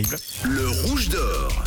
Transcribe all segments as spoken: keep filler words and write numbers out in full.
terrible. Le rouge d'or.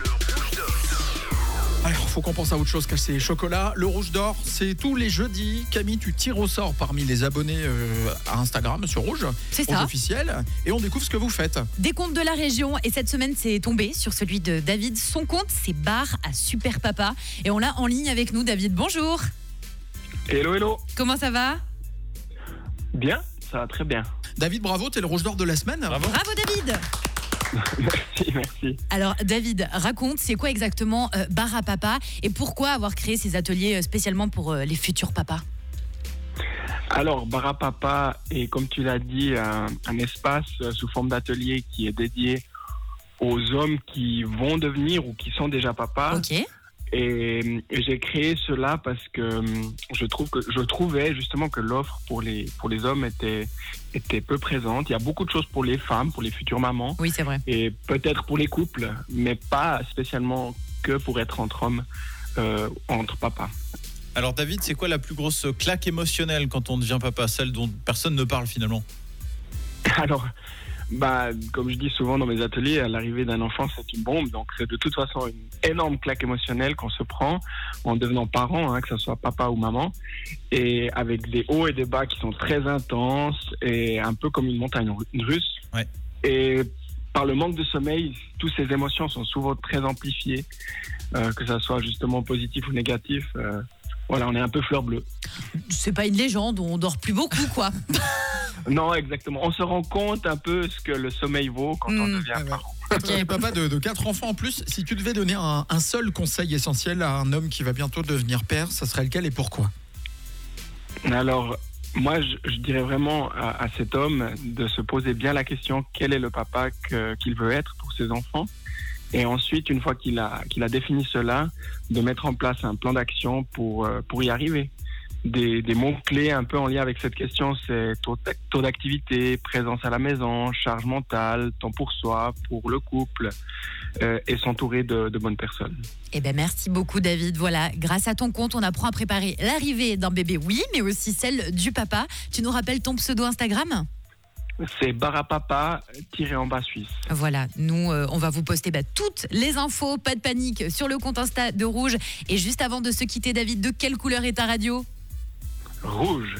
Alors, faut qu'on pense à autre chose qu'à ces chocolats. Le rouge d'or, c'est tous les jeudis. Camille, tu tires au sort parmi les abonnés euh, à Instagram sur Rouge. C'est Rouge ça. officiel. Et on découvre ce que vous faites. Des comptes de la région. Et cette semaine, c'est tombé sur celui de David. Son compte, c'est Bar à Super Papa. Et on l'a en ligne avec nous. David, bonjour. Hello, hello. Comment ça va? Bien, ça va très bien. David, bravo, t'es le rouge d'or de la semaine. Bravo David. Merci, merci. Alors David, raconte, c'est quoi exactement euh, Bar à Papa et pourquoi avoir créé ces ateliers euh, spécialement pour euh, les futurs papas? Alors, Bara Papa est, comme tu l'as dit, un, un espace euh, sous forme d'atelier qui est dédié aux hommes qui vont devenir ou qui sont déjà papas. Ok. Et, et j'ai créé cela parce que hum, je trouve que je trouvais justement que l'offre pour les pour les hommes était était peu présente. Il y a beaucoup de choses pour les femmes, pour les futures mamans, Oui, c'est vrai. et peut-être pour les couples, mais pas spécialement que pour être entre hommes, euh, entre papas. Alors David, c'est quoi la plus grosse claque émotionnelle quand on devient papa, celle dont personne ne parle finalement? Alors, bah, comme je dis souvent dans mes ateliers, à l'arrivée d'un enfant, c'est une bombe. Donc, c'est de toute façon une énorme claque émotionnelle qu'on se prend en devenant parent, hein, que ce soit papa ou maman, et avec des hauts et des bas qui sont très intenses et un peu comme une montagne russe. Ouais. Et par le manque de sommeil, toutes ces émotions sont souvent très amplifiées, euh, que ça soit justement positif ou négatif. Euh, voilà, on est un peu fleur bleue. C'est pas une légende, on dort plus beaucoup quoi. Non, exactement. On se rend compte un peu ce que le sommeil vaut quand on Mm. devient Ah ouais. parent. Tu es papa de, de quatre enfants en plus. Si tu devais donner un, un seul conseil essentiel à un homme qui va bientôt devenir père, ça serait lequel et pourquoi? Alors, moi, je, je dirais vraiment à, à cet homme de se poser bien la question quel est le papa que- qu'il veut être pour ses enfants. Et ensuite, une fois qu'il a, qu'il a défini cela, de mettre en place un plan d'action pour, euh, pour y arriver. Des, des mots-clés un peu en lien avec cette question, c'est taux, d'ac- taux d'activité, présence à la maison, charge mentale, temps pour soi, pour le couple, euh, et s'entourer de, de bonnes personnes. Eh ben merci beaucoup David. Voilà, grâce à ton compte, on apprend à préparer l'arrivée d'un bébé, oui, mais aussi celle du papa. Tu nous rappelles ton pseudo Instagram? C'est barapapa tiré en bas suisse. Voilà, nous, euh, on va vous poster bah, toutes les infos, pas de panique, sur le compte Insta de Rouge. Et juste avant de se quitter, David, de quelle couleur est ta radio? Rouge.